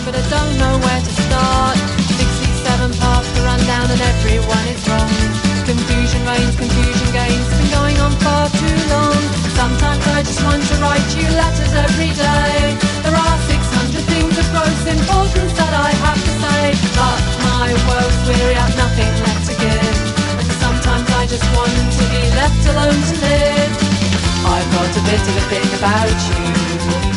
but I don't know where to start. 67 paths to run down and everyone is wrong. Confusion reigns, confusion gains, been going on far too long. Sometimes I just want to write you letters every day. There are 600 things of gross importance that I have to say, but my world's weary, I've nothing left to give. And sometimes I just want to be left alone to live. I've got a bit of a thing about you.